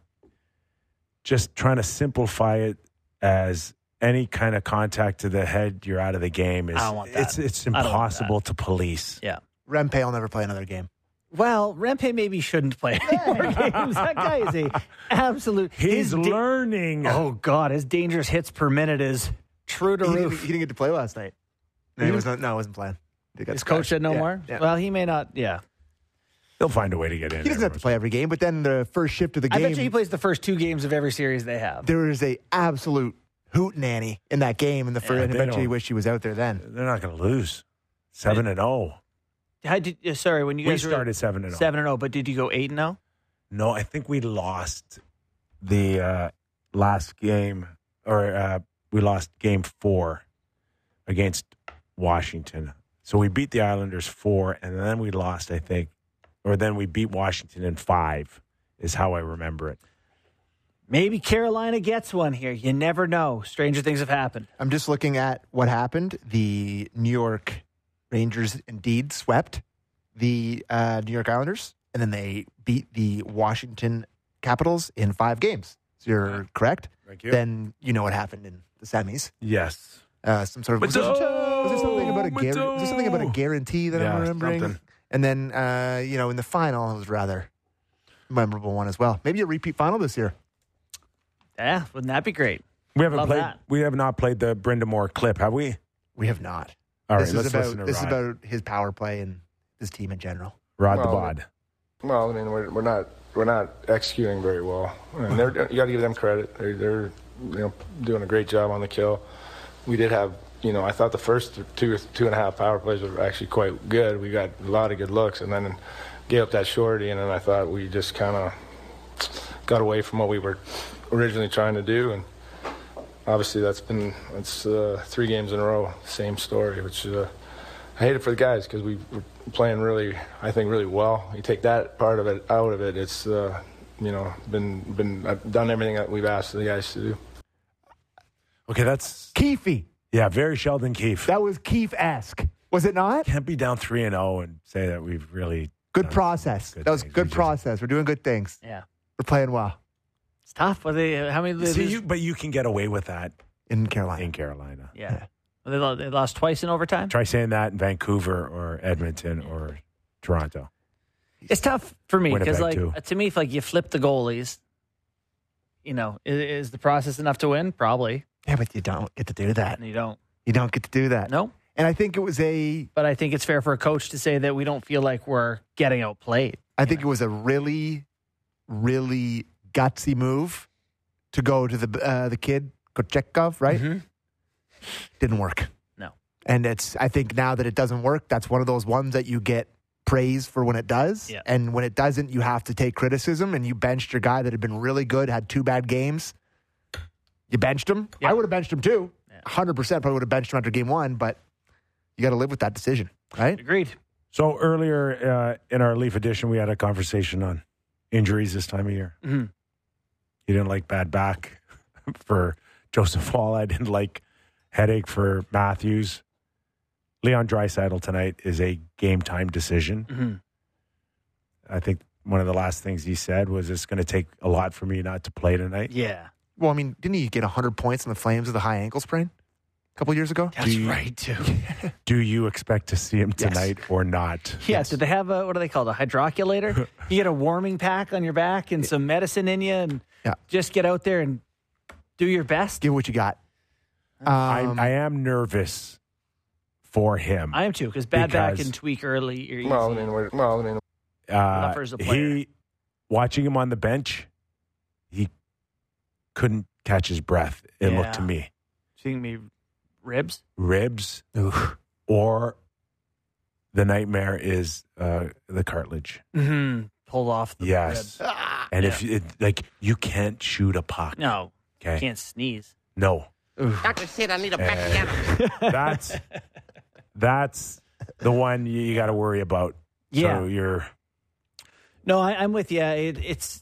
just trying to simplify it as any kind of contact to the head, you're out of the game. Is I don't want that. It's it's I don't want impossible that. to police. Yeah. Rempe will never play another game. Well, Rempe maybe shouldn't play any more games. That guy is a absolute. He's his da- learning. Oh God, his dangerous hits per minute is true to He didn't, roof. he didn't get to play last night. No, he wasn't, no, I wasn't playing. He got His coach scratched. said no Yeah, more. yeah. Well, he may not. Yeah, He'll find a way to get in. He doesn't have to play every game, but then the first shift of the I game, bet you he plays the first two games of every series they have. there was a absolute hootenanny in that game, and the first, and they eventually don't- wish he was out there then. They're not going to lose. Seven and zero. How did? uh, Sorry, when you We guys were started seven and zero. seven and zero, but did you go eight and zero? No, I think we lost the uh, last game, or uh, we lost game four against Washington. So we beat the Islanders four, and then we lost, I think, or then we beat Washington in five, is how I remember it. Maybe Carolina gets one here. You never know. Stranger things have happened. I'm just looking at what happened. The New York Rangers indeed swept the uh, New York Islanders, and then they beat the Washington Capitals in five games. So you're correct. Thank you. Then you know what happened in the semis. Yes. Uh, some sort of was there, was there something about a Matteau, guar- was there something about a guarantee that Yeah, I'm remembering? something. And then uh, you know in the final it was a rather memorable one as well. Maybe a repeat final this year. Yeah, wouldn't that be great? We haven't Love played. that. We have not played the Brenda Moore clip, have we? We have not. All this right, is let's listen about to this is Rod. about his power play and his team in general. Rod the Well, Bod. Well, I mean, we're, we're not we're not executing very well. And they're, you got to give them credit. They're, they're you know doing a great job on the kill. We did have you know I thought the first two two and a half power plays were actually quite good. We got a lot of good looks, and then gave up that shorty, and then I thought we just kind of got away from what we were originally trying to do, and obviously that's been that's uh, three games in a row, same story, which. Uh, I hate it for the guys because we were playing really, I think, really well. You take that part of it out of it, it's, uh, you know, been been I've done everything that we've asked the guys to do. Okay, that's Keefe. yeah, very Sheldon Keefe. That was Keefe-esque. Was it not? Can't be down three and zero and say that we've really Good done process. good that was things. good We just- process. We're doing good things. Yeah, We're playing well it's tough. What they? How many? See, you, but you can get away with that in Carolina. in Carolina. yeah, Well, they, lo- they lost twice in overtime. Try saying that in Vancouver or Edmonton or Toronto. It's tough for me because, like, Winnipeg, too. to me, if like you flip the goalies, you know, is, is the process enough to win? Probably, Yeah, but you don't get to do that. and you don't. You don't get to do that. No, And I think it was a but I think it's fair for a coach to say that we don't feel like we're getting outplayed. I think it was a really, really gutsy move to go to the uh, the kid Kochetkov, right? Mm-hmm. Didn't work. No. And it's I think now that it doesn't work, that's one of those ones that you get praise for when it does. Yeah. And when it doesn't, you have to take criticism. And you benched your guy that had been really good, had two bad games. You benched him. Yeah. I would have benched him too. Yeah. one hundred percent probably would have benched him after game one, but you got to live with that decision, right? Agreed. So earlier uh, in our Leaf edition, we had a conversation on injuries this time of year. Mhm. You didn't like bad back for Joseph Wall. I didn't like headache for Matthews. Leon Draisaitl tonight is a game time decision. Mhm. I think one of the last things he said was, "It's going to take a lot for me not to play tonight." Yeah, Well, I mean, didn't he get one hundred points in the Flames with a high ankle sprain a couple years ago? that's Do you- right too. Do you expect to see him Yes. tonight or not? Yeah, did they have a, what do they call it, a hydroculator? You get a warming pack on your back and some medicine in you and Yeah. just get out there and do your best. Give what you got. Um, I, I am nervous for him. I am too, because bad back Because- can tweak early. Or easy. Well, I mean, we're, well, I mean, Uh, Tougher as a player. he, watching him on the bench, he couldn't catch his breath. It Yeah. looked to me Seeing me ribs? ribs, or the nightmare is uh, the cartilage. Mm-hmm. Pulled off the Yes, ribs. and if it, like you can't shoot a puck, No, okay, can't sneeze. no, Doctor said I need a back again. that's that's the one you, you got to worry about. Yeah. so you're No, I, I'm with you. It, it's,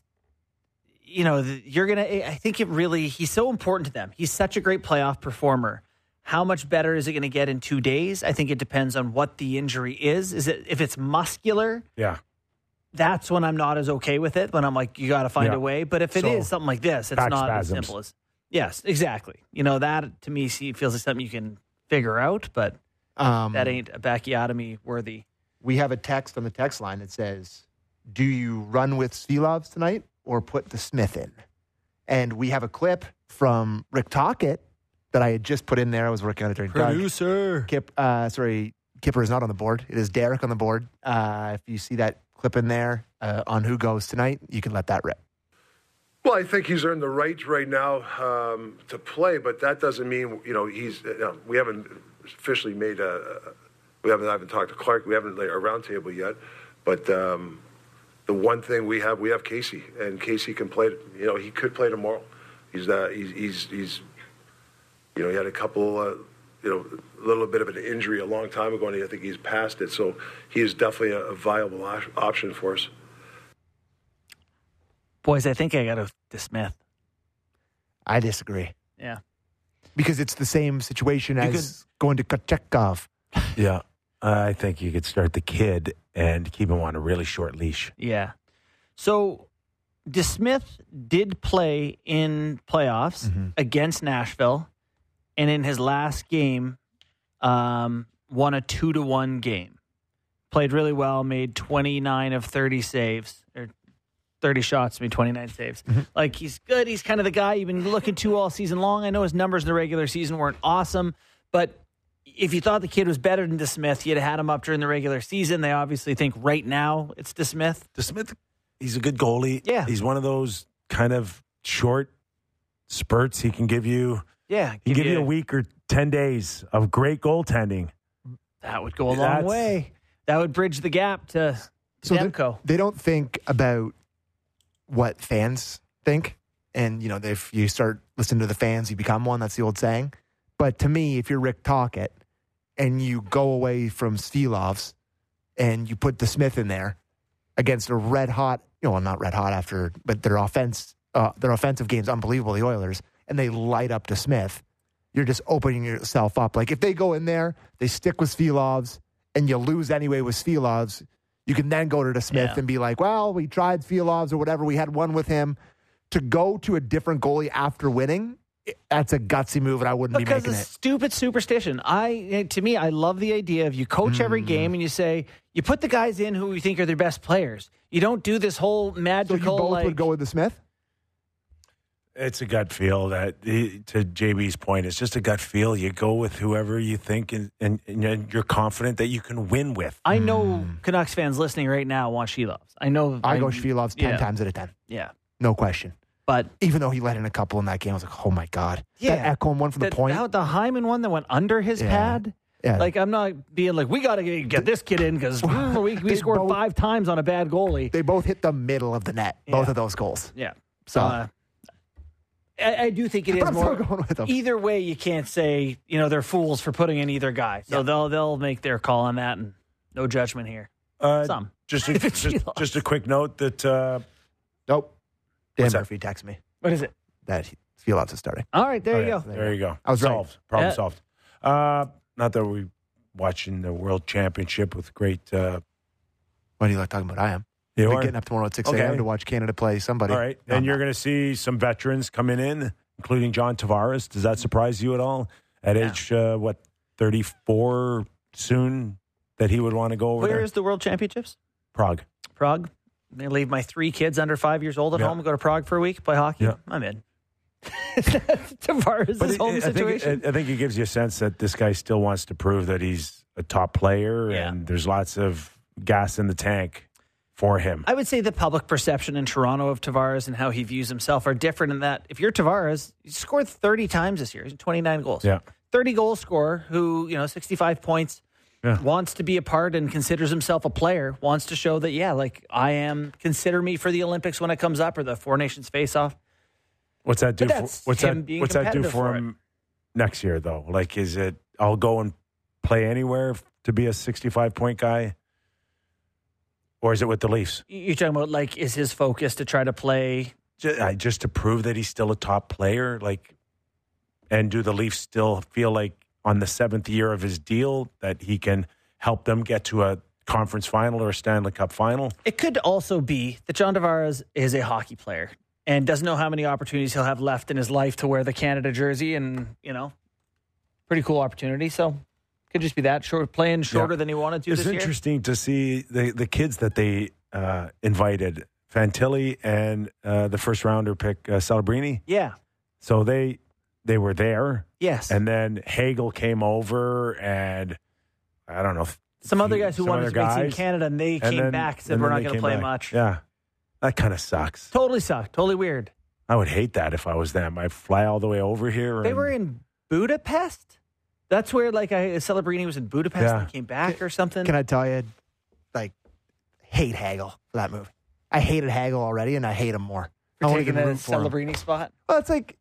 you know, the, you're going to, I think it really, he's so important to them. He's such a great playoff performer. How much better is it going to get in two days? I think it depends on what the injury is. Is it if it's muscular? Yeah. That's when I'm not as okay with it. When I'm like, you got to find Yeah. a way. But if it So, is something like this, it's back not spasms. as simple as. Yes, exactly. You know, that to me see, feels like something you can figure out, but Um, that ain't a bacchiotomy worthy. we have a text on the text line that says, do you run with Svilovs tonight or put the Smith in? And we have a clip from Rick Tocchet that I had just put in there. I was working on it during Doug. Kip, uh, sorry, Kipper is not on the board. It is Derek on the board. Uh, if you see that clip in there uh, on who goes tonight, you can let that rip. Well, I think he's earned the right right now um, to play, but that doesn't mean, you know, he's, you know, we haven't officially made a, we haven't, I haven't talked to Clark, we haven't laid a roundtable yet, but um, the one thing we have, we have Casey, and Casey can play, you know, he could play tomorrow. He's, uh, he's, he's, he's, you know, he had a couple, uh, you know, a little bit of an injury a long time ago, and I think he's past it, so he is definitely a, a viable op- option for us. Boys, I think I got to Smith. I disagree. Yeah. Because it's the same situation as going to Kochetkov. Yeah. I think you could start the kid and keep him on a really short leash. Yeah. So DeSmith did play in playoffs Mm-hmm. against Nashville, and in his last game, um, won a two to one game. Played really well, made twenty-nine of thirty saves, or thirty shots, made twenty-nine saves. Mm-hmm. Like, he's good. He's kind of the guy you've been looking to all season long. I know his numbers in the regular season weren't awesome, but if you thought the kid was better than DeSmith, you'd have had him up during the regular season. They obviously think right now it's DeSmith. DeSmith, he's a good goalie. Yeah. He's one of those kind of short spurts. He can give you, Yeah. he can give you a week or ten days of great goaltending. That would go a long That's- way. That would bridge the gap to So they, Demko. they don't think about what fans think. And, you know, if you start listening to the fans, you become one. That's the old saying. But to me, if you're Rick Tocchet and you go away from Svilovs and you put the Smith in there against a red hot, you know, well, not red hot after, but their offense, uh, their offensive game's unbelievable, the Oilers, and they light up to Smith, you're just opening yourself up. Like if they go in there, they stick with Svilovs, and you lose anyway with Svilovs, you can then go to the Smith Yeah. and be like, well, we tried Svilovs or whatever. We had one with him. To go to a different goalie after winning, that's a gutsy move, and I wouldn't Because be making of it. stupid superstition. I to me, I love the idea of you coach every Mm. game and you say you put the guys in who you think are their best players. You don't do this whole So magical you both like would go with the Smith? It's a gut feel that, to J B's point, it's just a gut feel. You go with whoever you think and, and, and you're confident that you can win with. I know Canucks fans listening right now want Shilovs. I know I go Svilovs ten yeah. times out of ten. Yeah. No question. But Even though he let in a couple in that game, I was like, oh my God. Yeah. That Ekholm one from the the, point. how- the Hyman one that went under his Yeah. pad. Yeah. Like, I'm not being like, we got to get this kid in because we, we They scored both- five times on a bad goalie. They both hit the middle of the net, both Yeah. of those goals. Yeah. So Uh, I, I do think it is I'm more. still going with them. Either way, you can't say you know they're fools for putting in either guy. So Yeah. they'll they'll make their call on that, and no judgment here. Uh, Some. Just a, If it's just, Shilovs. just a quick note that uh, Nope. Dan What's that? Murphy texted me What is it? that he- Svilovs is starting. All right, there oh, you yeah, go. There you go. I was right. solved. Problem Yeah. solved. Uh, not that we watching the World Championship with great. Uh, What do you like talking about? I am. you We're are? getting up tomorrow at six Okay. a.m. to watch Canada play somebody. All right, No, and I'm you're not. going to see some veterans coming in, including John Tavares. Does that surprise you at all? At Yeah. age uh, what thirty-four soon, that he would want to go over Where there? is the World Championships? Prague? Prague. I'm gonna leave my three kids under five years old at Yeah. home and go to Prague for a week, play hockey. Yeah. I'm in. Tavares' But it- home I think, situation. I think it gives you a sense that this guy still wants to prove that he's a top player, Yeah. and there's lots of gas in the tank for him. I would say the public perception in Toronto of Tavares and how he views himself are different in that if you're Tavares, he scored thirty times this year. He's twenty-nine goals. Yeah. thirty goal scorer who, you know, sixty-five points, Yeah. wants to be a part and considers himself a player, wants to show that, yeah, like I am, consider me for the Olympics when it comes up or the Four Nations face-off. What's that do? But For, that's what's him that? being What's that do competitive for for him next year, though? Like, is it I'll go and play anywhere to be a sixty-five point guy, or is it with the Leafs? You're talking about, like, is his focus to try to play? Just, I, just to prove that he's still a top player, like, and do the Leafs still feel like on the seventh year of his deal that he can help them get to a conference final or a Stanley Cup final. It could also be that John Tavares is a hockey player and doesn't know how many opportunities he'll have left in his life to wear the Canada jersey, and, you know, pretty cool opportunity. So could just be that, short, playing shorter Yeah. than he wanted to It's this year. interesting to see the, the kids that they uh, invited, Fantilli and uh, the first rounder pick, uh, Celebrini. Yeah. So they they were there. Yes. And then Hagel came over, and I don't know. Some other guys who some wanted other to make Team guys. Canada, and they And came then- back and said, and we're then not they going to came play back. much. Yeah. That kind of sucks. Totally sucked. Totally weird. I would hate that if I was them. I'd fly all the way over here. They and- were in Budapest? That's where, like, I, Celebrini was in Budapest Yeah. and came back or something? Can I tell you, like, hate Hagel for that move. I hated Hagel already, and I hate him more. I For wanna taking even the root for him. Celebrini spot? Well, it's like,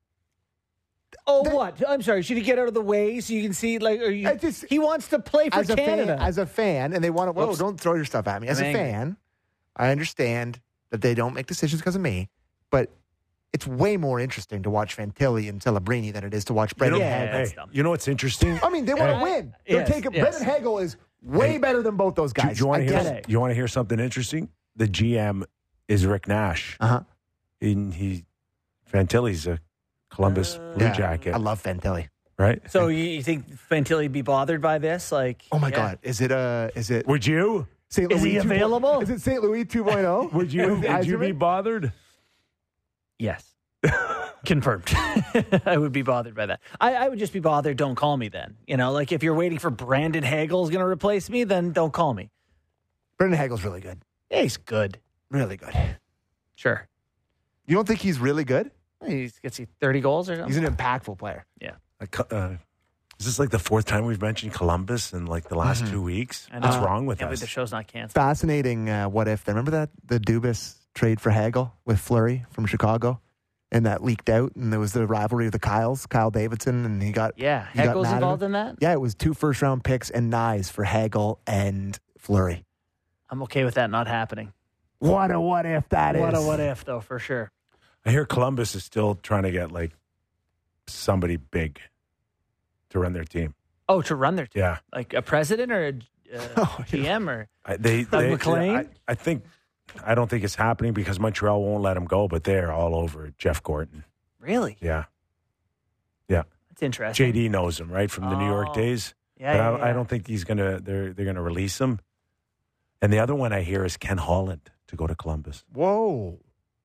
Oh, That- what? I'm sorry. Should he get out of the way so you can see, like, or you, I just- he wants to play for as a Canada. fan, as a fan, and they want to. Whoa! Whoops. Don't throw your stuff at me. As I'm a angry. fan, I understand that they don't make decisions because of me, but it's way more interesting to watch Fantilli and Celebrini than it is to watch You know, Brendan Yeah, Hagel. that's hey, dumb. you know what's interesting? I mean, they want to Hey, win. They're yes, taking yes. Brendan Hagel is way Hey, better than both those Do, do guys. you want I to get hear? it. You want to hear something interesting? The G M is Rick Nash. Uh huh. And he Fantilli's a Columbus Uh, Blue Yeah, Jacket, I love Fantilli. right? So you, you think Fantilli would be bothered by this? Like, Oh my yeah. God! Is it uh? Is it Would you? Saint Is Louis he two point- available? Is it Saint Louis two point oh? Would you? With Would you be Yzerman? bothered? Yes. Confirmed. I would be bothered by that. I, I would just be bothered. Don't call me then. You know, like if you're waiting for Brandon Hagel's going to replace me, then don't call me. Brendan Hagel's really good. Yeah, he's good. Really good. Sure. You don't think he's really good? He gets you thirty goals or something. He's an impactful player. Yeah. I cu- Uh, is this like the fourth time we've mentioned Columbus in like the last two weeks? I know. What's wrong with Can't believe us? the show's not canceled. Fascinating. Uh, what if? Remember that the Dubas trade for Hagel with Fleury from Chicago, and that leaked out, and there was the rivalry of the Kyles, Kyle Davidson, and he got Yeah. he got Hagel's mad at involved him. in that? Yeah, it was two first round picks and Nyes for Hagel and Fleury. I'm okay with that not happening. What a what if that is? What a what if, though, for sure. I hear Columbus is still trying to get like somebody big to run their team. Oh, to run their team. Yeah, Like a president or a uh, Oh, G M or I, they. Doug they McLean? I, I think. I don't think it's happening because Montreal won't let him go, but they're all over Jeff Gordon. really? Yeah, yeah. That's interesting. J D knows him right from the New York Oh. days. Yeah, But yeah, I, yeah. I don't think he's gonna. They're they're gonna release him. And the other one I hear is Ken Holland to go to Columbus. Whoa.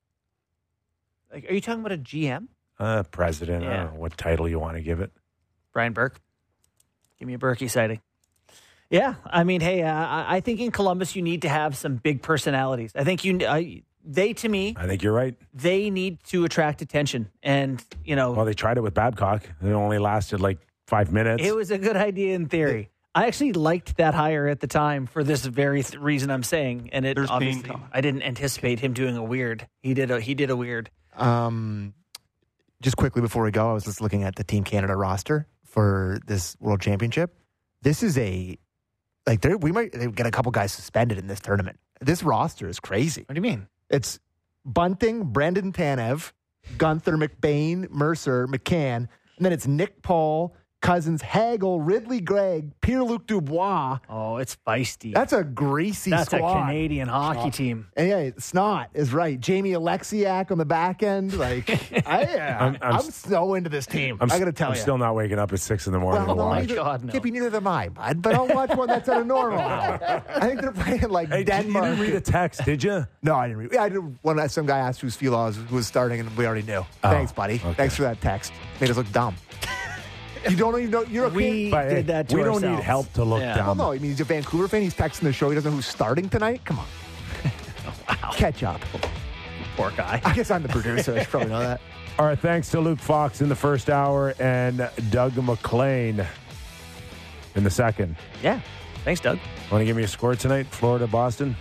Like, are you talking about a G M? Uh, president. I Yeah. don't know what title you want to give it. Brian Burke. Give me a Burke sighting. Yeah, I mean, hey, uh, I I think in Columbus you need to have some big personalities. I think you, I, they to me, I think you're right. they need to attract attention, and you know, Well, they tried it with Babcock. It only lasted like five minutes. it was a good idea in theory. I actually liked that hire at the time for this very th- reason I'm saying, and it There's obviously pain coming. I didn't anticipate him doing a weird. He did a he did a weird. Um, just quickly before we go, I was just looking at the Team Canada roster for this World Championship. This is a like there we might get a couple guys suspended in this tournament. This roster is crazy. What do you mean? It's Bunting, Brendan Tanev, Gunther, McBain, Mercer, McCann, and then it's Nick Paul, Cousins, Hagel, Ridley Gregg, Pierre-Luc Dubois. Oh, it's feisty. That's a greasy That's a squad. Canadian hockey team. And yeah, Snot is right. Jamie Alexiak on the back end. Like, I, yeah, I'm- I'm, I'm so into this team. I'm, I got to tell I'm you. still not waking up at six in the morning Well, to no, watch. neither, God, no. Kippy, neither am I, bud. But I'll watch one that's at a normal hour. I think they're playing like Hey, did- you Denmark. didn't read a text, did you? No, I didn't read. Yeah, I did. One some guy asked whose Fila was, who was starting, and we already knew. Thanks, buddy. okay. Thanks for that text. Made us look dumb. You don't even know. You're okay. We But, hey, did that to we don't ourselves. need help to look Yeah. Well, dumb. no, I mean, he's a Vancouver fan. He's texting the show. He doesn't know who's starting tonight. Come on. Wow, Catch up. poor guy. I guess I'm the producer. I should probably know that. All right, thanks to Luke Fox in the first hour and Doug McLean in the second. Yeah, thanks, Doug. Want to give me a score tonight? Florida, Boston?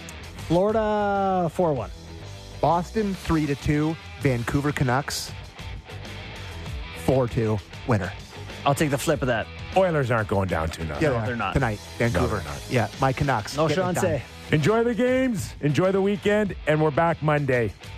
Florida four one. Boston three to two. Vancouver Canucks four two. Winner. I'll take the flip of that. Oilers aren't going down two nothing. Yeah, No, they they're are. not. Tonight, Vancouver. they're not. Yeah, my Canucks. No Getting it Sean done. say. Enjoy the games. Enjoy the weekend. And we're back Monday.